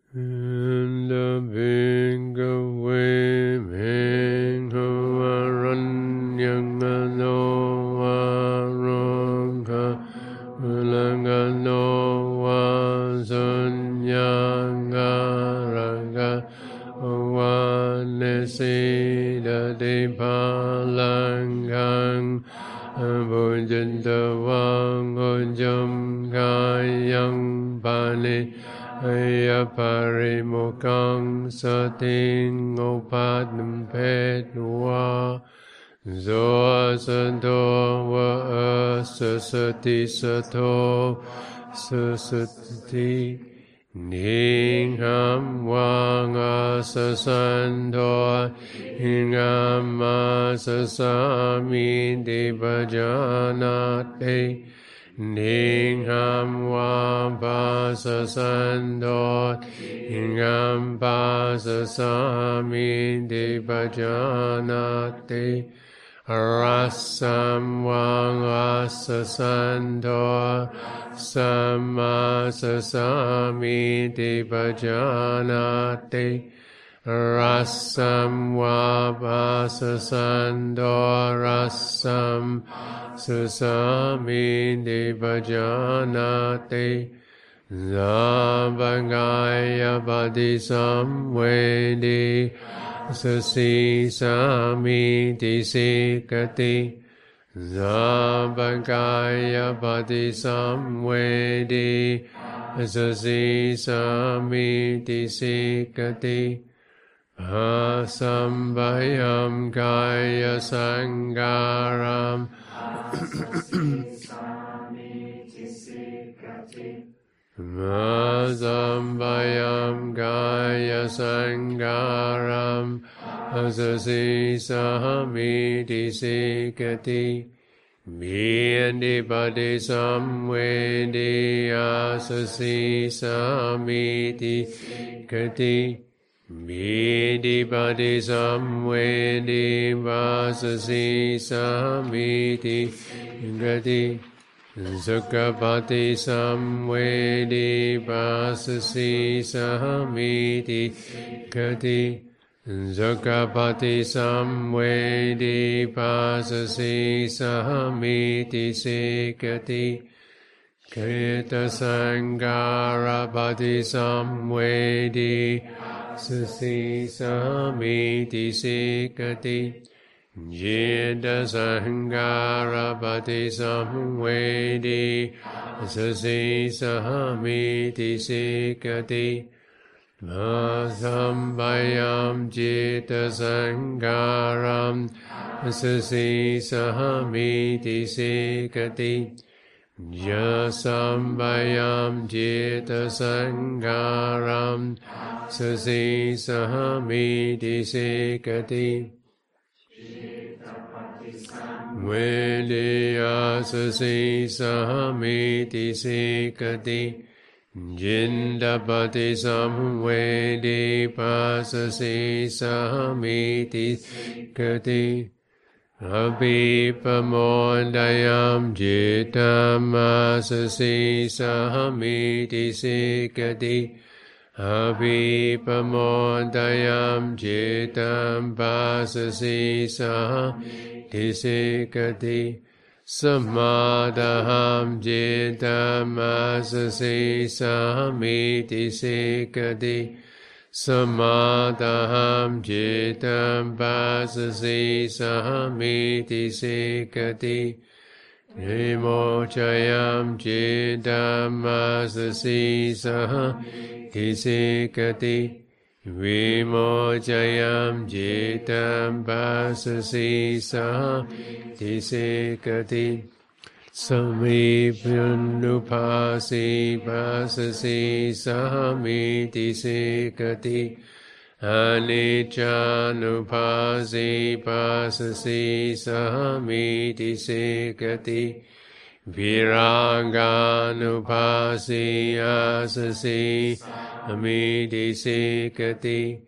Bhikkhave bhikkhavaranyangano varokha ulangano vasunyangaraga vanesidade palangang bhujantavang ujam kayang pane Ayaparimukang sating opadam petwa zoasanto wa asasati sato sasati ningham wang asasanto hingham asasami devajanate Ningham Vapasasandot Ningham Pasasami Devajanate Rasam Wang Asasandot Samasasami Devajanate Rasam Vapasasandot Rasam Susami Devajanate Zabangaya Padhisamvedi Sasi Sami Tisikati Zabangaya Padhisamvedi Sasi Sami Tisikati Asambayam Kaya Sangaram Mazambayam Gaya Sangaram Asasi Sahamiti Sikati Biyandi Padi Samvedi Asasi Sahamiti Kati Bidi Padi Samvedi Vasasi Sahamiti Kati Sukapati Samvedi Vasasi Sahamiti Kati Sukapati Samvedi Vasasi Sahamiti Sikati Keta Sangara Pati Samvedi Sasi Sahamiti Sikati Jita Sangara Pati Samvedi Sasi Sahamiti Sikati Vasambayam Jita Sangaram Sasi Sahamiti Sikati Jasambayam Jita Sangaram Sasi Sahamiti Sikati Vedya Sasi Sahamiti Sikati Jindapati Samvedi Pasasi Sahamiti Sikati Abhipamodayam Jitam Asasi Sahamiti Sikati Abhipamodayam Jitam Pasasi Sahamiti Sikati Samadaham Jitam Asasi Sahamiti Sikati Samadaham Jitam Pasasi Sahamiti Sikati Vimochayam Jitam Asasi Sahamiti Sikati Vimochayam Jitam Pasasi Sahamiti Sikati Samipyandupasi Pasasi Sahamiti Sikati Aniccanupasi Pasasi Sahamiti Sikati Viraganupasi Asasi Sahamiti Sikati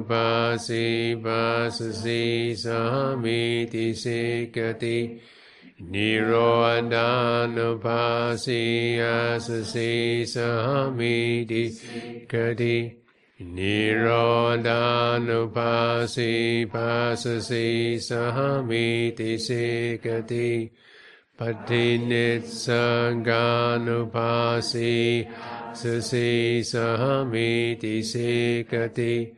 Viraganupasi Pasasi Sahamiti Sikati Nirodhanupasiya sasi sahamiti kati Nirodhanupasi pasasi sahamiti sikati Patinitsanganupasi sasi sahamiti sikati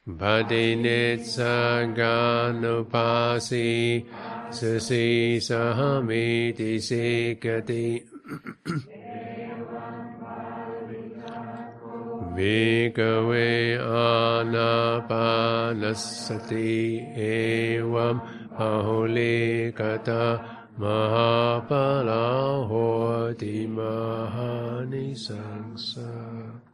Patinitsanganupasi sasi sahamiti sikati Bhikkhave anapanasati evam ahulikata mahapala hoti mahanisangsā